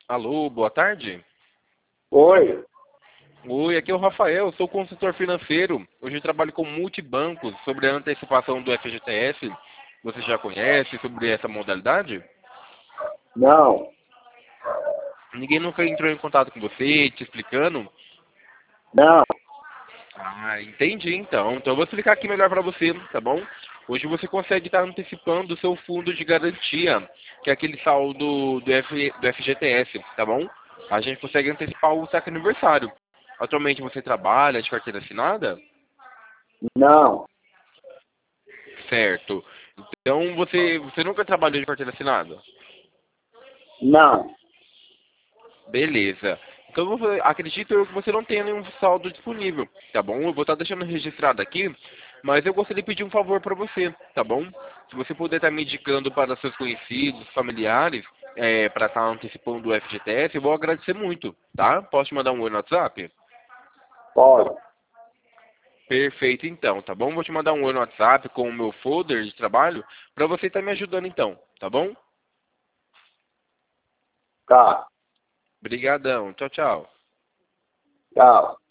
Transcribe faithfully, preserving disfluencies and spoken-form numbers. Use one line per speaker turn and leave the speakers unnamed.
Alô, boa tarde.
Oi.
Oi, aqui é o Rafael, sou consultor financeiro. Hoje eu trabalho com multibancos sobre a antecipação do F G T S. Você já conhece sobre essa modalidade?
Não,
Ninguém nunca entrou em contato com você, te explicando?
não.
Ah, entendi então. Então eu vou explicar aqui melhor para você, tá bom? Hoje você consegue estar antecipando o seu fundo de garantia, que é aquele saldo do, F, do F G T S, tá bom? A gente consegue antecipar o saque aniversário. Atualmente você trabalha de carteira assinada?
Não,
Certo. Então você, você nunca trabalhou de carteira assinada?
não.
Beleza. Então eu vou- acredito eu que você não tenha nenhum saldo disponível, tá bom? Eu vou estar deixando registrado aqui, mas eu gostaria de pedir um favor para você, tá bom? Se você puder estar me indicando para seus conhecidos, familiares, é, para estar antecipando o F G T S, eu vou agradecer muito, tá? Posso te mandar um oi no WhatsApp?
Pode.
Perfeito, então, tá bom? Vou te mandar um oi no WhatsApp com o meu folder de trabalho para você estar me ajudando, então, tá bom?
Tá.
Obrigadão. Tchau, tchau.
Tchau.